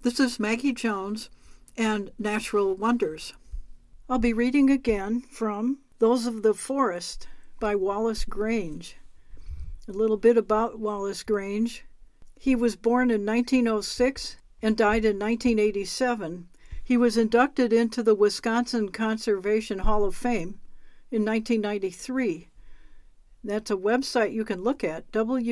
This is Maggie Jones and Natural Wonders. I'll be reading again from Those of the Forest by Wallace Grange. A little bit about Wallace Grange. He was born in 1906 and died in 1987. He was inducted into the Wisconsin Conservation Hall of Fame in 1993. That's a website you can look at,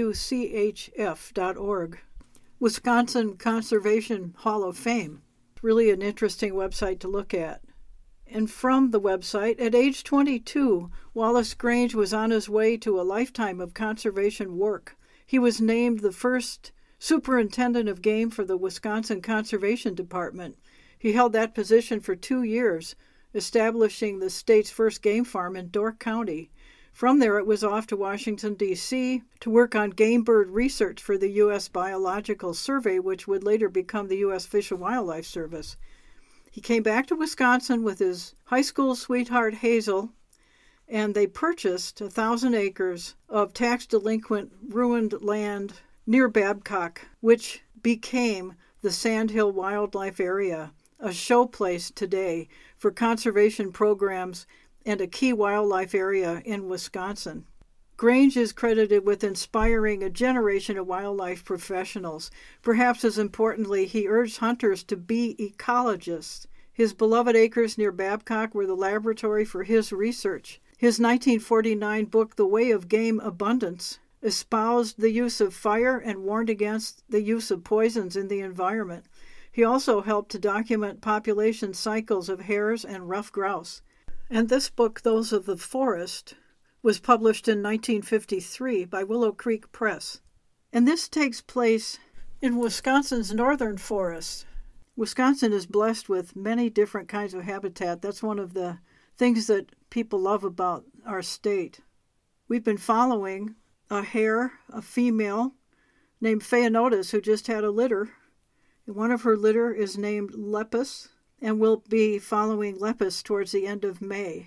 wchf.org. Wisconsin Conservation Hall of Fame. Really an interesting website to look at. And from the website, at age 22, Wallace Grange was on his way to a lifetime of conservation work. He was named the first superintendent of game for the Wisconsin Conservation Department. He held that position for 2 years, establishing the state's first game farm in Dork County. From there, it was off to Washington, D.C. to work on game bird research for the U.S. Biological Survey, which would later become the U.S. Fish and Wildlife Service. He came back to Wisconsin with his high school sweetheart, Hazel, and they purchased 1,000 acres of tax-delinquent, ruined land near Babcock, which became the Sandhill Wildlife Area, a showplace today for conservation programs and a key wildlife area in Wisconsin. Grange is credited with inspiring a generation of wildlife professionals. Perhaps as importantly, he urged hunters to be ecologists. His beloved acres near Babcock were the laboratory for his research. His 1949 book, The Way of Game Abundance, espoused the use of fire and warned against the use of poisons in the environment. He also helped to document population cycles of hares and ruffed grouse. And this book, Those of the Forest, was published in 1953 by Willow Creek Press. And this takes place in Wisconsin's northern forests. Wisconsin is blessed with many different kinds of habitat. That's one of the things that people love about our state. We've been following a hare, a female, named Phaeonotis, who just had a litter. And one of her litter is named Lepus, and we'll be following Lepus towards the end of May.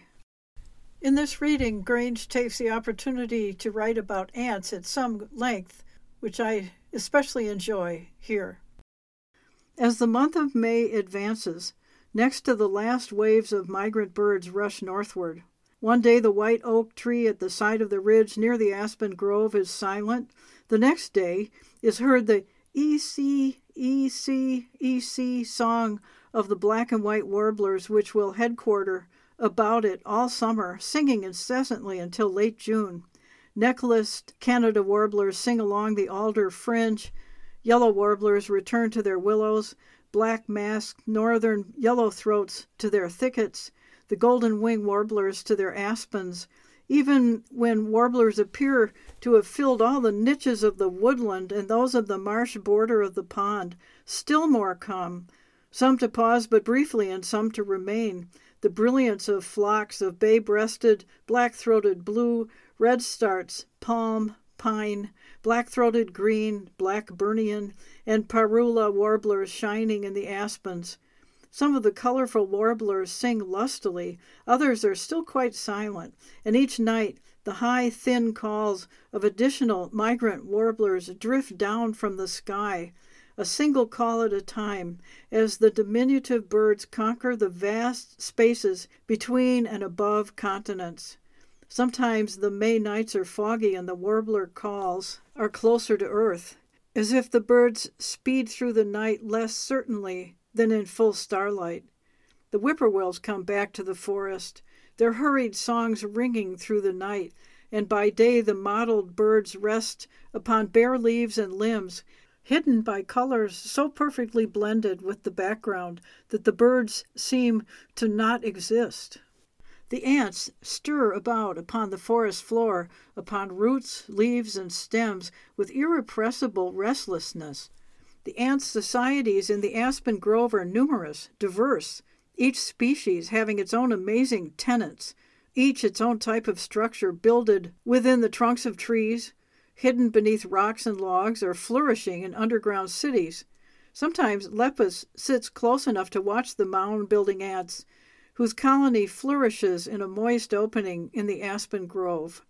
In this reading, Grange takes the opportunity to write about ants at some length, which I especially enjoy here. As the month of May advances, next to the last waves of migrant birds rush northward. One day the white oak tree at the side of the ridge near the aspen grove is silent. The next day is heard the E-C, E-C, E-C song of the black and white warblers, which will headquarter about it all summer, singing incessantly until late June. Necklaced Canada warblers sing along the alder fringe. Yellow warblers return to their willows. Black-masked northern yellowthroats to their thickets. The golden-wing warblers to their aspens. Even when warblers appear to have filled all the niches of the woodland and those of the marsh border of the pond, still more come, some to pause but briefly and some to remain. The brilliance of flocks of bay-breasted, black-throated blue, redstarts, palm, pine, black-throated green, Blackburnian, and parula warblers shining in the aspens. Some of the colorful warblers sing lustily, others are still quite silent, and each night the high, thin calls of additional migrant warblers drift down from the sky, a single call at a time, as the diminutive birds conquer the vast spaces between and above continents. Sometimes the May nights are foggy and the warbler calls are closer to earth, as if the birds speed through the night less certainly than in full starlight. The whippoorwills come back to the forest, their hurried songs ringing through the night, and by day the mottled birds rest upon bare leaves and limbs, hidden by colors so perfectly blended with the background that the birds seem to not exist. The ants stir about upon the forest floor, upon roots, leaves, and stems with irrepressible restlessness. The ant societies in the aspen grove are numerous, diverse, each species having its own amazing tenants, each its own type of structure builded within the trunks of trees, hidden beneath rocks and logs, or flourishing in underground cities. Sometimes Lepus sits close enough to watch the mound-building ants, whose colony flourishes in a moist opening in the aspen grove.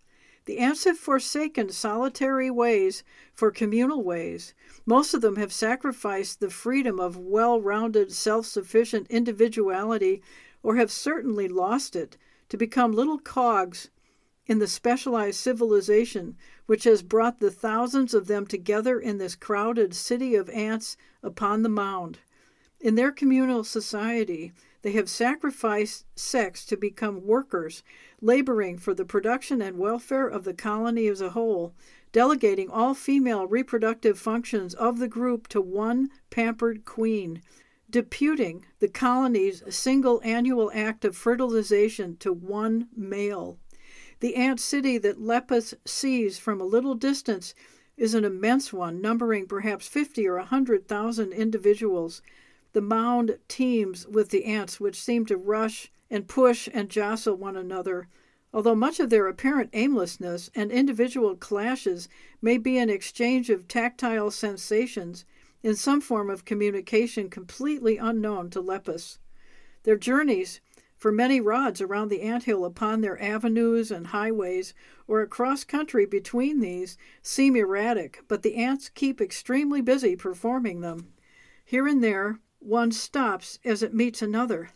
The ants have forsaken solitary ways for communal ways. Most of them have sacrificed the freedom of well-rounded, self-sufficient individuality, or have certainly lost it, to become little cogs in the specialized civilization which has brought the thousands of them together in this crowded city of ants upon the mound. In their communal society, they have sacrificed sex to become workers, laboring for the production and welfare of the colony as a whole, delegating all female reproductive functions of the group to one pampered queen, deputing the colony's single annual act of fertilization to one male. The ant city that Lepus sees from a little distance is an immense one, numbering perhaps 50 or 100,000 individuals. The mound teems with the ants, which seem to rush and push and jostle one another, although much of their apparent aimlessness and individual clashes may be an exchange of tactile sensations in some form of communication completely unknown to Lepus. Their journeys for many rods around the anthill upon their avenues and highways, or across country between these, seem erratic, but the ants keep extremely busy performing them. Here and there, one stops as it meets another,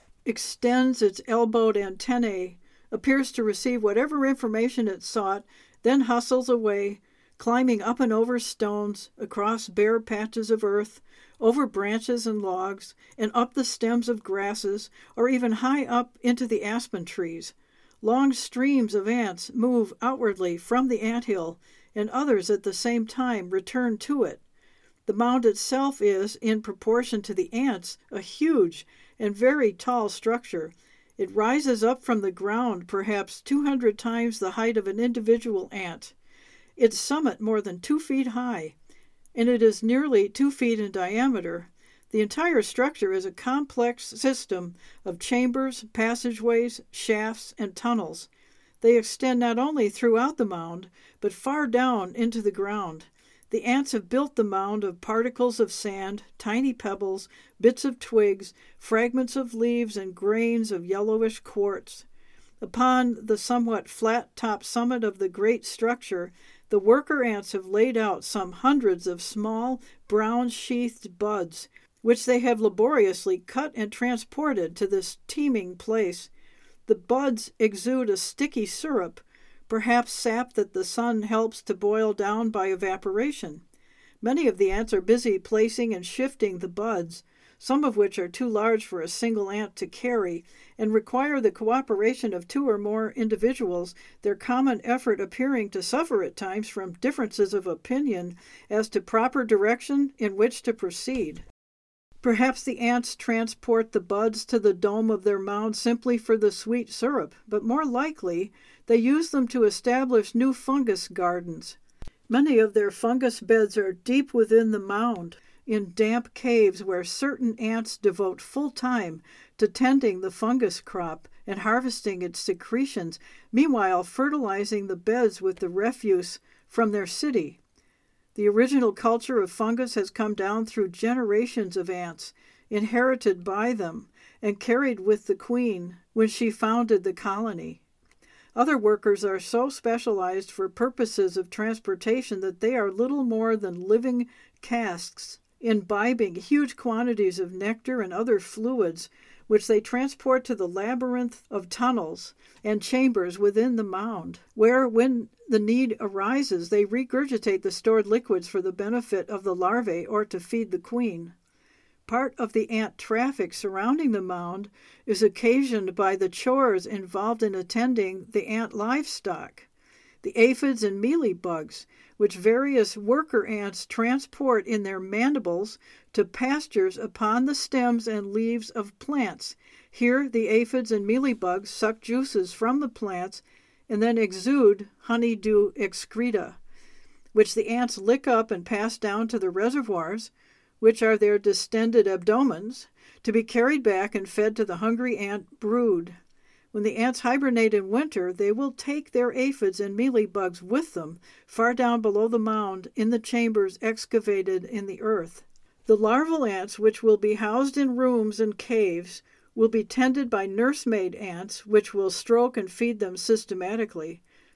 extends its elbowed antennae, appears to receive whatever information it sought, then hustles away, climbing up and over stones, across bare patches of earth, over branches and logs, and up the stems of grasses, or even high up into the aspen trees. Long streams of ants move outwardly from the anthill, and others at the same time return to it. The mound itself is, in proportion to the ants, a huge and very tall structure. It rises up from the ground perhaps 200 times the height of an individual ant, its summit more than 2 feet high, and it is nearly 2 feet in diameter. The entire structure is a complex system of chambers, passageways, shafts, and tunnels. They extend not only throughout the mound, but far down into the ground. The ants have built the mound of particles of sand, tiny pebbles, bits of twigs, fragments of leaves, and grains of yellowish quartz. Upon the somewhat flat-topped summit of the great structure, the worker ants have laid out some hundreds of small, brown-sheathed buds, which they have laboriously cut and transported to this teeming place. The buds exude a sticky syrup, perhaps sap that the sun helps to boil down by evaporation. Many of the ants are busy placing and shifting the buds, some of which are too large for a single ant to carry, and require the cooperation of 2 or more individuals, their common effort appearing to suffer at times from differences of opinion as to proper direction in which to proceed. Perhaps the ants transport the buds to the dome of their mound simply for the sweet syrup, but more likely they use them to establish new fungus gardens. Many of their fungus beds are deep within the mound, in damp caves where certain ants devote full time to tending the fungus crop and harvesting its secretions, meanwhile fertilizing the beds with the refuse from their city. The original culture of fungus has come down through generations of ants, inherited by them, and carried with the queen when she founded the colony. Other workers are so specialized for purposes of transportation that they are little more than living casks, imbibing huge quantities of nectar and other fluids, which they transport to the labyrinth of tunnels and chambers within the mound, where, when the need arises, they regurgitate the stored liquids for the benefit of the larvae or to feed the queen. Part of the ant traffic surrounding the mound is occasioned by the chores involved in attending the ant livestock, the aphids and mealybugs, which various worker ants transport in their mandibles to pastures upon the stems and leaves of plants. Here the aphids and mealybugs suck juices from the plants and then exude honeydew excreta, which the ants lick up and pass down to the reservoirs, which are their distended abdomens, to be carried back and fed to the hungry ant brood. When the ants hibernate in winter, they will take their aphids and mealybugs with them far down below the mound in the chambers excavated in the earth. The larval ants, which will be housed in rooms and caves, will be tended by nursemaid ants, which will stroke and feed them systematically.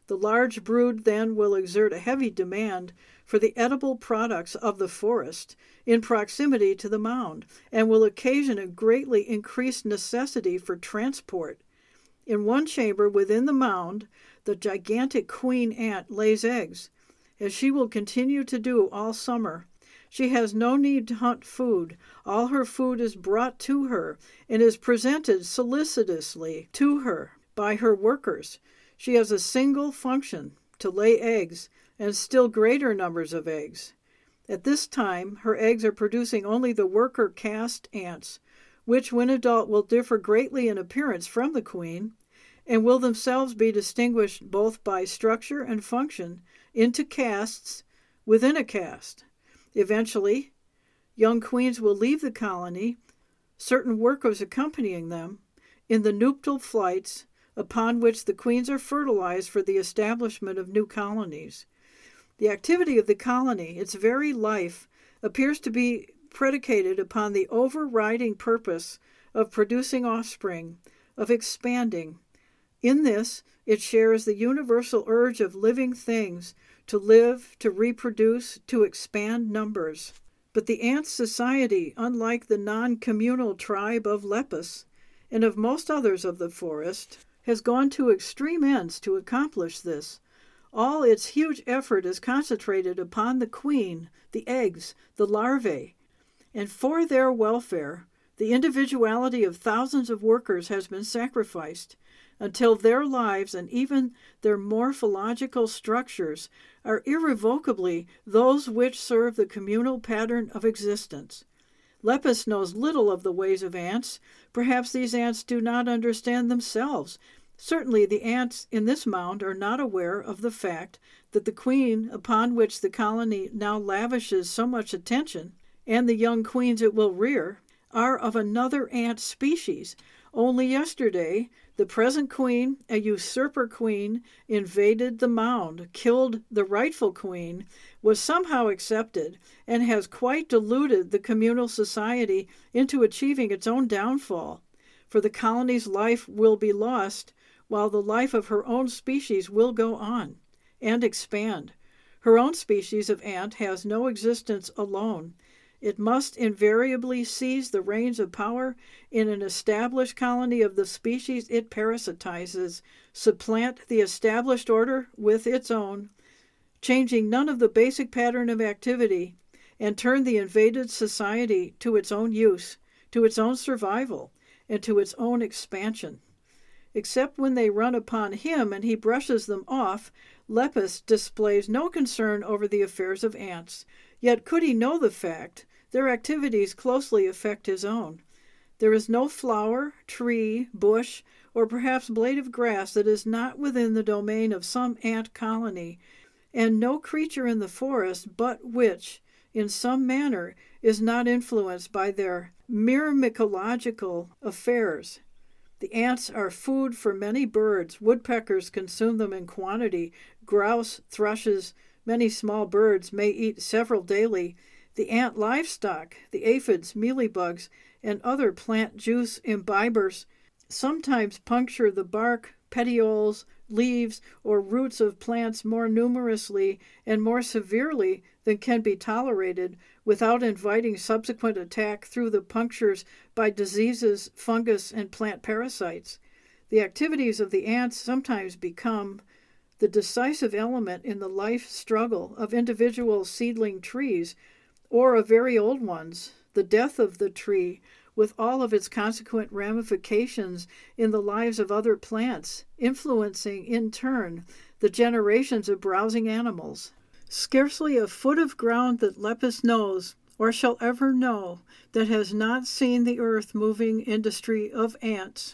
The large brood then will exert a heavy demand for the edible products of the forest in proximity to the mound, and will occasion a greatly increased necessity for transport. In one chamber within the mound, the gigantic queen ant lays eggs, as she will continue to do all summer. She has no need to hunt food. All her food is brought to her and is presented solicitously to her by her workers. She has a single function, to lay eggs, and still greater numbers of eggs. At this time, her eggs are producing only the worker caste ants, which when adult will differ greatly in appearance from the queen, and will themselves be distinguished both by structure and function into castes within a caste. Eventually, young queens will leave the colony, certain workers accompanying them, in the nuptial flights, upon which the queens are fertilized for the establishment of new colonies. The activity of the colony, its very life, appears to be predicated upon the overriding purpose of producing offspring, of expanding. In this, it shares the universal urge of living things to live, to reproduce, to expand numbers. But the ant society, unlike the non-communal tribe of Lepus and of most others of the forest, has gone to extreme ends to accomplish this. All its huge effort is concentrated upon the queen, the eggs, the larvae, and for their welfare, the individuality of thousands of workers has been sacrificed until their lives and even their morphological structures are irrevocably those which serve the communal pattern of existence. Lepus knows little of the ways of ants. Perhaps these ants do not understand themselves. Certainly the ants in this mound are not aware of the fact that the queen upon which the colony now lavishes so much attention, and the young queens it will rear, are of another ant species. Only yesterday, the present queen, a usurper queen, invaded the mound, killed the rightful queen, was somehow accepted, and has quite deluded the communal society into achieving its own downfall. For the colony's life will be lost, while the life of her own species will go on and expand. Her own species of ant has no existence alone. It must invariably seize the reins of power in an established colony of the species it parasitizes, supplant the established order with its own, changing none of the basic pattern of activity, and turn the invaded society to its own use, to its own survival, and to its own expansion. Except when they run upon him and he brushes them off, Lepus displays no concern over the affairs of ants. Yet could he know the fact, their activities closely affect his own. There is no flower, tree, bush, or perhaps blade of grass that is not within the domain of some ant colony, and no creature in the forest but which, in some manner, is not influenced by their myrmecological affairs. The ants are food for many birds. Woodpeckers consume them in quantity. Grouse, thrushes, many small birds may eat several daily. The ant livestock, the aphids, mealybugs, and other plant juice imbibers sometimes puncture the bark, petioles, leaves, or roots of plants more numerously and more severely than can be tolerated without inviting subsequent attack through the punctures by diseases, fungus, and plant parasites. The activities of the ants sometimes become the decisive element in the life struggle of individual seedling trees, or of very old ones, the death of the tree, with all of its consequent ramifications in the lives of other plants, influencing, in turn, the generations of browsing animals. Scarcely a foot of ground that Lepus knows, or shall ever know, that has not seen the earth-moving industry of ants.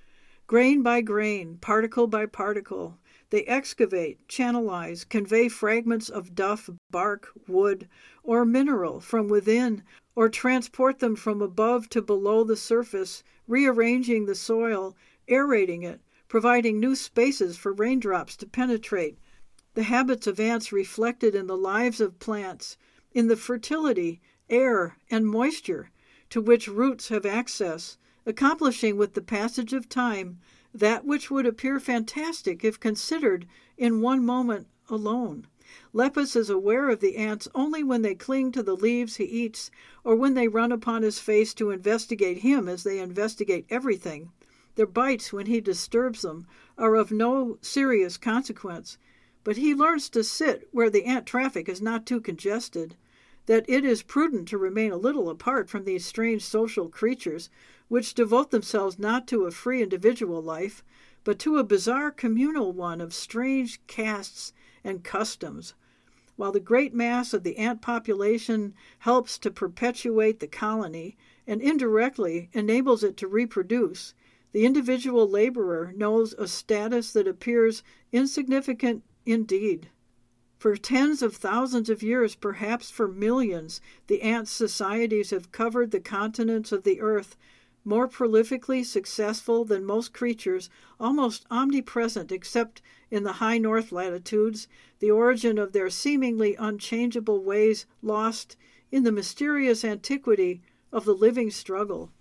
Grain by grain, particle by particle, they excavate, channelize, convey fragments of duff, bark, wood, or mineral from within, or transport them from above to below the surface, rearranging the soil, aerating it, providing new spaces for raindrops to penetrate. The habits of ants reflected in the lives of plants, in the fertility, air, and moisture to which roots have access, accomplishing with the passage of time that which would appear fantastic if considered in one moment alone. Lepus is aware of the ants only when they cling to the leaves he eats or when they run upon his face to investigate him as they investigate everything. Their bites, when he disturbs them, are of no serious consequence, but he learns to sit where the ant traffic is not too congested, that it is prudent to remain a little apart from these strange social creatures, which devote themselves not to a free individual life, but to a bizarre communal one of strange castes and customs. While the great mass of the ant population helps to perpetuate the colony and indirectly enables it to reproduce, the individual laborer knows a status that appears insignificant indeed. For tens of thousands of years, perhaps for millions, the ant societies have covered the continents of the earth, more prolifically successful than most creatures, almost omnipresent except in the high north latitudes, the origin of their seemingly unchangeable ways lost in the mysterious antiquity of the living struggle.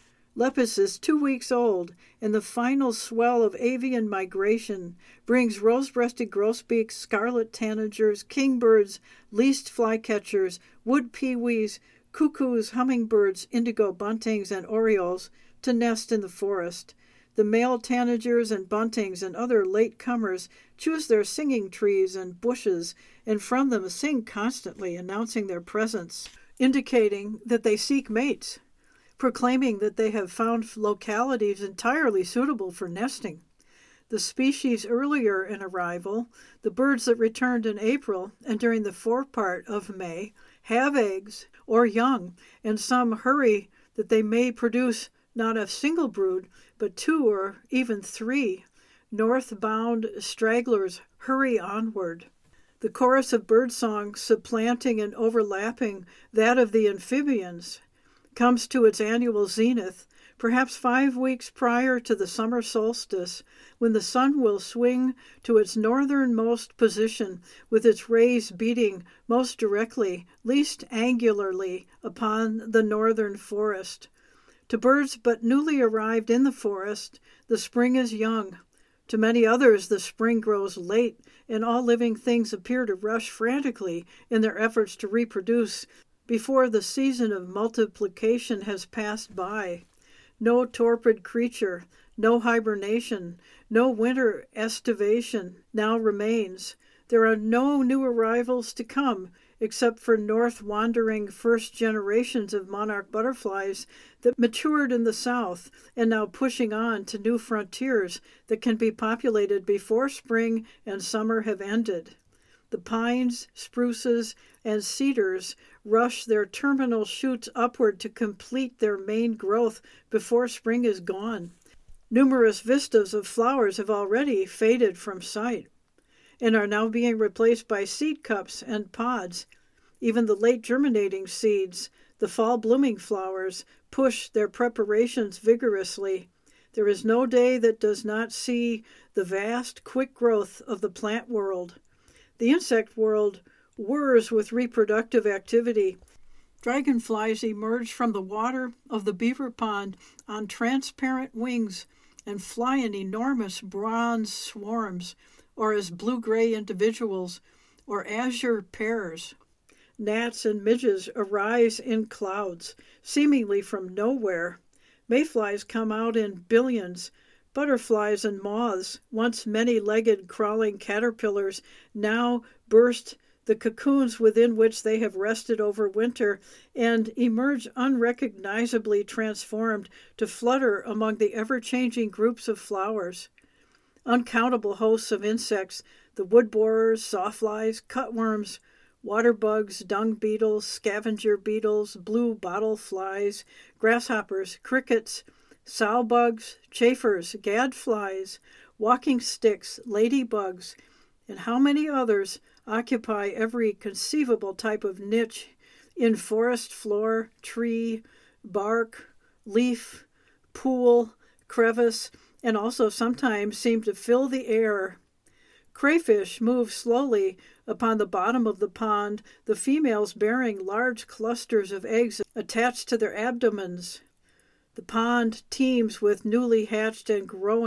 Lepus is 2 weeks old, and the final swell of avian migration brings rose-breasted grosbeaks, scarlet tanagers, kingbirds, least flycatchers, wood peewees, cuckoos, hummingbirds, indigo buntings, and orioles to nest in the forest. The male tanagers and buntings and other late-comers choose their singing trees and bushes, and from them sing constantly, announcing their presence, indicating that they seek mates, proclaiming that they have found localities entirely suitable for nesting. The species earlier in arrival, the birds that returned in April and during the forepart of May, have eggs or young, and some hurry that they may produce not a single brood, but 2 or even 3. Northbound stragglers hurry onward. The chorus of birdsong, supplanting and overlapping that of the amphibians, comes to its annual zenith, perhaps 5 weeks prior to the summer solstice, when the sun will swing to its northernmost position, with its rays beating most directly, least angularly, upon the northern forest. To birds but newly arrived in the forest, the spring is young. To many others, the spring grows late, and all living things appear to rush frantically in their efforts to reproduce before the season of multiplication has passed by. No torpid creature, no hibernation, no winter estivation now remains. There are no new arrivals to come, except for north-wandering first generations of monarch butterflies that matured in the south and now pushing on to new frontiers that can be populated before spring and summer have ended. The pines, spruces, and cedars rush their terminal shoots upward to complete their main growth before spring is gone. Numerous vistas of flowers have already faded from sight and are now being replaced by seed cups and pods. Even the late germinating seeds, the fall blooming flowers, push their preparations vigorously. There is no day that does not see the vast, quick growth of the plant world. The insect world whirs with reproductive activity. Dragonflies emerge from the water of the beaver pond on transparent wings and fly in enormous bronze swarms, or as blue-gray individuals, or azure pairs. Gnats and midges arise in clouds, seemingly from nowhere. Mayflies come out in billions. Butterflies and moths, once many-legged crawling caterpillars, now burst the cocoons within which they have rested over winter and emerge unrecognizably transformed to flutter among the ever-changing groups of flowers. Uncountable hosts of insects, the wood borers, sawflies, cutworms, water bugs, dung beetles, scavenger beetles, blue bottle flies, grasshoppers, crickets, sow-bugs, chafers, gadflies, walking sticks, ladybugs, and how many others occupy every conceivable type of niche in forest floor, tree, bark, leaf, pool, crevice, and also sometimes seem to fill the air. Crayfish move slowly upon the bottom of the pond, the females bearing large clusters of eggs attached to their abdomens. The pond teems with newly hatched and growing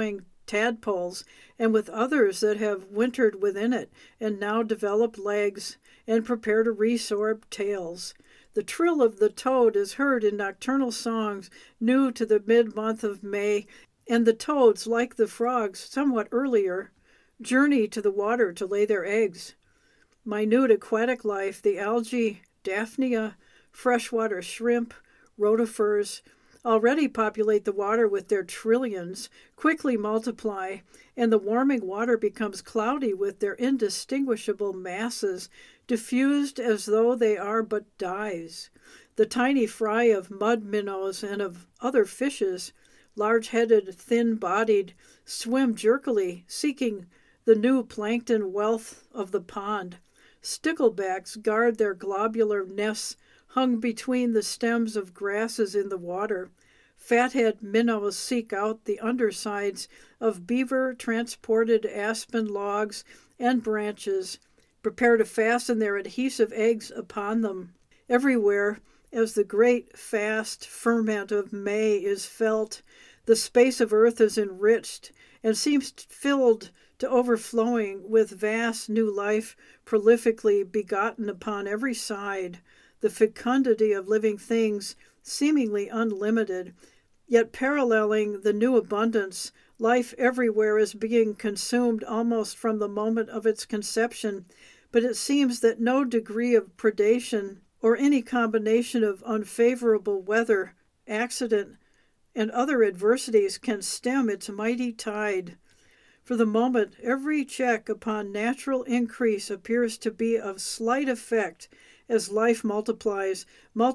tadpoles, and with others that have wintered within it and now develop legs and prepare to resorb tails. The trill of the toad is heard in nocturnal songs new to the mid-month of May, and the toads, like the frogs somewhat earlier, journey to the water to lay their eggs. Minute aquatic life, the algae, daphnia, freshwater shrimp, rotifers, already populate the water with their trillions, quickly multiply, and the warming water becomes cloudy with their indistinguishable masses, diffused as though they are but dyes. The tiny fry of mud minnows and of other fishes, large-headed, thin-bodied, swim jerkily, seeking the new plankton wealth of the pond. Sticklebacks guard their globular nests hung between the stems of grasses in the water. Fathead minnows seek out the undersides of beaver-transported aspen logs and branches, prepare to fasten their adhesive eggs upon them. Everywhere, as the great fast ferment of May is felt, the space of earth is enriched and seems filled to overflowing with vast new life prolifically begotten upon every side, the fecundity of living things seemingly unlimited, yet paralleling the new abundance. Life everywhere is being consumed almost from the moment of its conception, but it seems that no degree of predation or any combination of unfavorable weather, accident, and other adversities can stem its mighty tide. For the moment, every check upon natural increase appears to be of slight effect as life multiplies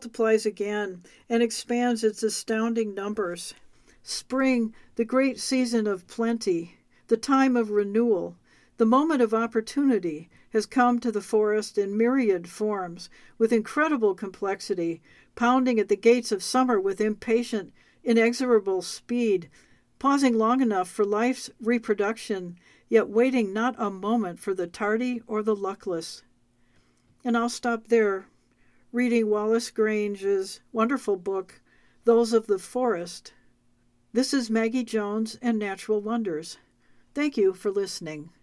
again, and expands its astounding numbers. Spring, the great season of plenty, the time of renewal, the moment of opportunity, has come to the forest in myriad forms, with incredible complexity, pounding at the gates of summer with impatient, inexorable speed, pausing long enough for life's reproduction, yet waiting not a moment for the tardy or the luckless. And I'll stop there, reading Wallace Grange's wonderful book, Those of the Forest. This is Maggie Jones and Natural Wonders. Thank you for listening.